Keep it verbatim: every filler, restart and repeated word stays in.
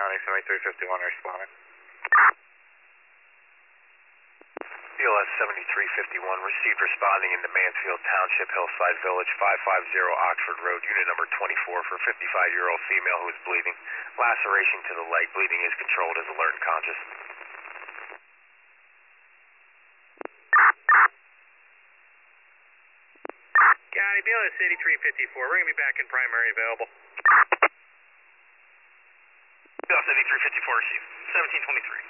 County, seventy-three fifty-one responding. B L S seventy-three fifty-one, received responding in the Mansfield Township, Hillside Village, five fifty Oxford Road, unit number twenty-four, for fifty-five-year-old female who is bleeding. Laceration to the leg, bleeding is controlled, is alert and conscious. County, B L S eighty-three fifty-four, we're going to be back in primary available. B L S eighty-three fifty-four, received, seventeen twenty-three.